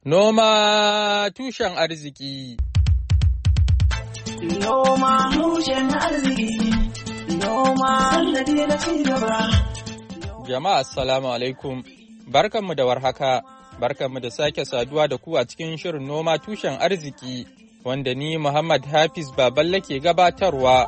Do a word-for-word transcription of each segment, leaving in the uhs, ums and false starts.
Noma tushen arziki. Noma tushen arziki. Noma sannadi na cigaba. Jama'a assalamu alaikum. Barkanmu da warhaka. Barkanmu da sake saduwa da ku a cikin shirin noma tushen arziki wanda ni Muhammad Hafiz Baballe ke gabatarwa.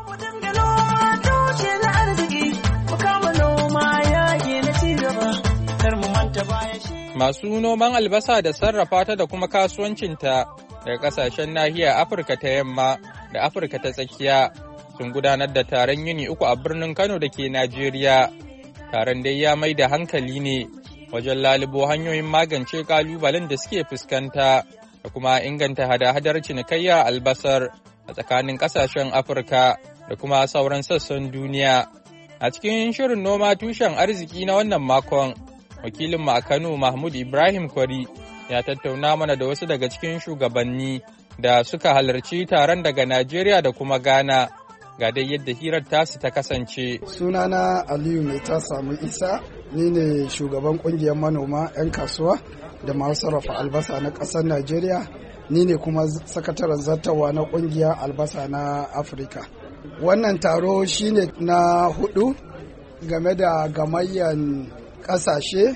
Masu noman albasa da sarrafa ta da kuma kasuwancinta daga kasashen nahiyar Afirka ta yamma da Afirka ta tsakiya sun gudanar da taron yini uku a birnin Kano da ke Najeriya. Taron dai ya mai da hankali ne wajen lalubo hanyoyin magance kalubalen da suke fuskanta da kuma inganta hada-hadar cinikayyar albasar a tsakanin kasashen Afirka da kuma sauran sassan duniya. A cikin shirin noma tushen arziki na wannan makon, wakilinmu a Kano Mahmud Ibrahim Kwari ya tattauna mana da wasu daga cikin shugabanni da suka halarci taron daga Najeriya da kuma Ghana. Ga dai yadda hirar tasu ta kasance. Sunana Aliyu mai ta samu Isa, ni ne shugaban kungiyar manoma 'yan kasuwa da masu sarrafa albasa na ƙasar Najeriya, ni ne kuma sakataren zartawa na kungiyar albasa na Afirka. Wannan taro shine na hudu game da gamayyan kasashe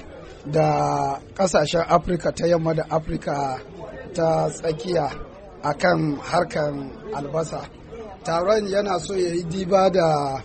da kasashen Afirka ta yamma da Afirka ta tsakiya akan harkan albasa. Taron yana so ya yi diba da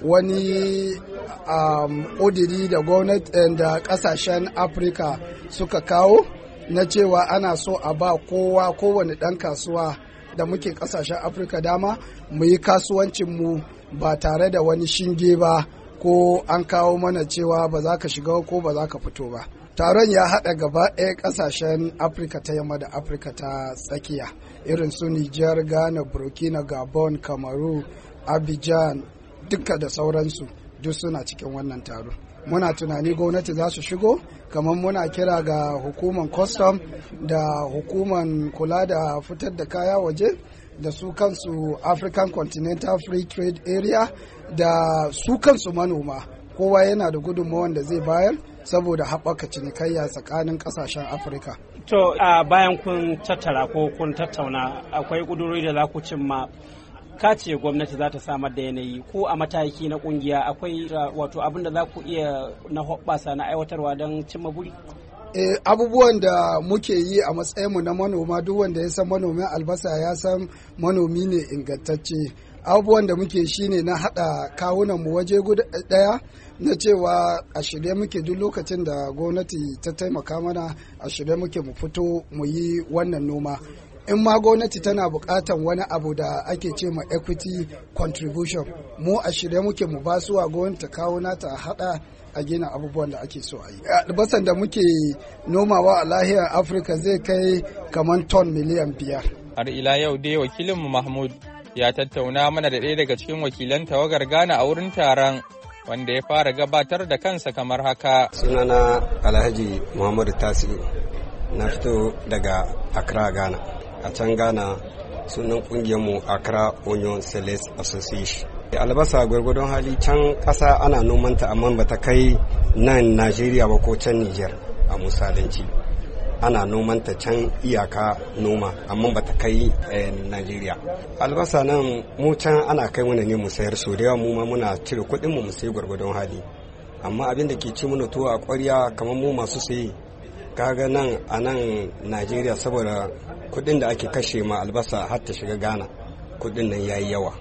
wani ƙudiri um, da gwamnati da kasashen Afirka suka kawo na cewa ana so a ba kowa kowane ɗan kasuwa da muke kasashen Afirka dama mu yi kasuwancinmu ba tare da wani shinge ba ko an kawo mana cewa ba za ka shiga ko ba za ka fito ba. Taron ya haɗa gaba ɗaya ƙasashen Afirka ta yamma da Afirka ta tsakiya irin su Nijar, Ghana, Burkina, Gabon, Kamaru, Abidjan, duka da sauransu duk suna cikin wannan taro. Muna tunani gwamnati za su shigo, kamar muna kira ga hukumar custom da hukumar kula da fitar da kaya waje da su kansu African Continental Free Trade Area da su kansu manoma. Kowa yana da gudunmawar da zai bayar saboda haɓaka cinikayya tsakanin ƙasashen Afirka. To a bayan kun tattara ko kun tattauna akwai ƙudurori da za ku cimma, ka ce gwamnati za ta samar da yanayi ko a mataki na ƙungiya akwai wato abin da za ku iya na hoɓɓasa na aiwatarwa don cimma buri? E, abubuwan da muke yi a matsayinmu na manoma, duk wanda ya san manomin albasa ya san manomi ne ingantacce. Abubuwan da muke shi ne na haɗa kawunanmu waje guda ɗaya, na cewa a shirye muke duk lokacin da gwamnati ta taimaka mana, a shirye muke mu fito mu yi wannan noma. In ma gwamnati tana buƙatar wani abu da ake ce ma equity contribution, mu a shirye muke mu ba su a gwamnati kawo nata a haɗa a gina abubuwan da ake so a yi. Albasan da muke nomawa a lahiyar Afirka zai kai kamar ton miliyan biyar. Har ila yau dai wakilinmu Mahmud ya tattauna mana da ɗaya daga cikin wakilan tawagar Ghana a wurin taron, wanda ya fara gabatar da kansa kamar haka. Sunana Alhaji Muhammadu Tasiu, na fito daga Accra, Ghana. A can Ghana sunan kungiyarmu Accra Onion Sellers Association. Albasa gwargwadon hali can ƙasa ana nomanta amma bata kai nan Najeriya ba ko can Niger a misalanci. Ana nomanta can iyaka noma amma bata kai Najeriya. Albasa nan mu can ana kai mana ne mu sayar, so da yawa mu ma muna cire kuɗin mu mu sayi gwargwadon hali. Amma abin da ke ci mana tuwo a ƙwarya kamar mu masu sayi, kaga nan a nan Najeriya saboda kuɗin da ake kashe ma albasa har ta shiga Ghana, kuɗin nan yayi yawa.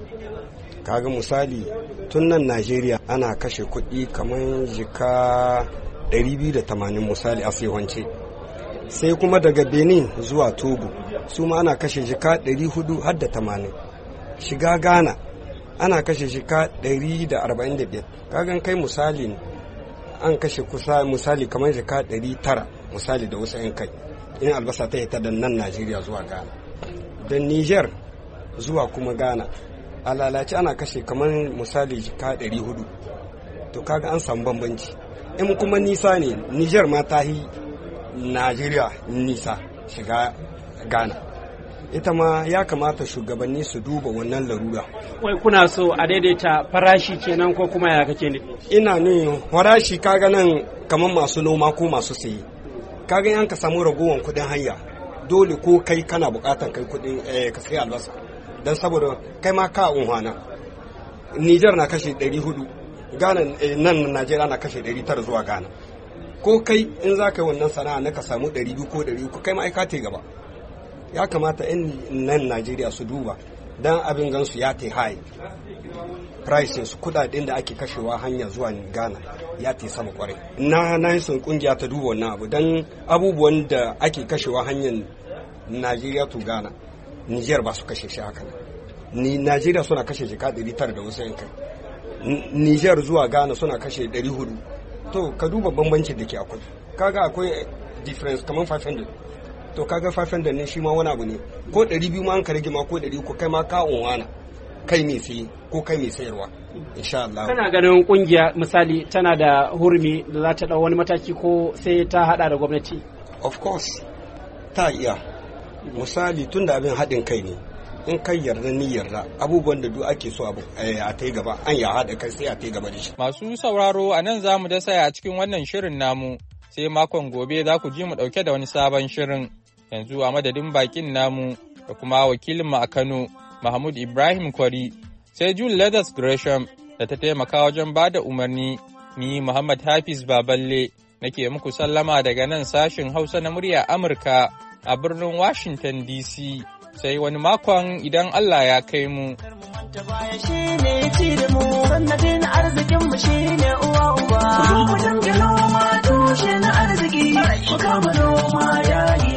Kaga misali tun nan Najeriya ana kashe kuɗi kamar jika ɗari biyu da tamanin misali a sayewance. Sai kuma daga Benin zuwa Togo su ma ana kashe jika ɗari hudu har da tamanin. Shiga Ghana ana kashe jika ɗari da arba'in da biyar. Kagan kai misali an kashe kusa misali kamar jika ɗari tara misali da wasu 'yan kai in albasa ta hita da nan Najeriya zuwa Ghana. Da Niger zuwa kuma Ghana a lalace ana kashe kamar misali jika ɗari hudu. To kaga an samu bambanci. In kuma nisa ne, Niger ma ta yi Najeriya nisa shiga Ghana. Ita ma ya kamata shugabanni su duba wannan larura. Wai kuna so a daidaita farashi kenan ko kuma ya kake ne? Ina ne farashi kaga nan kamar masu noma ko masu saye. kaga yan ka samu ragowar kudin hanya dole ko kai kana bukatan kai kudin ka sai albasa dan saboda kai ma ka unhwana. Niger na kashe ɗari hudu, Ghana nan Najeriya na kashe ɗari tara zuwa Ghana. Ko kai in za ka yi wannan sana'a na ka samu ɗari biyu ko ɗari uku kai ma ai ka te gaba. Ya kamata yan nan Najeriya su duba dan abin gansu ya te high prices, kudaden da ake kashewa hanya zuwa Ghana ya te sama kwarai. Na na son kungiya ta duba wannan abu dan abubuwan da ake kashewa hanyar Najeriya to Ghana, Niger ba su kashe shi haka. Ni Najeriya suna kashe shi ka ɗari tara da wasu yankai. Niger zuwa Ghana suna kashe ɗari hudu. To ka duba bambancin da ke akwai. Kaga akwai difference kamar five hundred. To kaga five hundred ne shi ma wani abu ne. Ko ɗari biyu ma an ka rage ma ko ɗari uku kai ma ka unwana. Kai mai sayi ko kai mai sayarwa. Insha Allah. Kana ganin kungiya misali tana da hurumi da za ta dau wani mataki ko sai ta hada da gwamnati? Of course. Ta iya. Misali tunda abin haɗin kai ne. In kai yarda ni yarda abubuwan da duk ake so abu a ta gaba an ya haɗa kai sai a ta gaba da shi. Masu sauraro a nan za mu dasa a cikin wannan shirin namu sai makon gobe za ku ji mu ɗauke da wani sabon shirin. Yanzu a madadin bakin namu da kuma wakilinmu a Kano Mahmud Ibrahim Kwari sai Jule Leathers Gresham da ta taimaka wajen ba da umarni, ni Muhammad Hafiz Baballe nake muku sallama daga nan sashin Hausa na murya Amurka a birnin Washington D C. Sai wani makon idan Allah ya kai mu. Sannadin arzikinmu shi ne uwa uba. Kudin kudin noma tushe na arziki. Mu kama noma yayi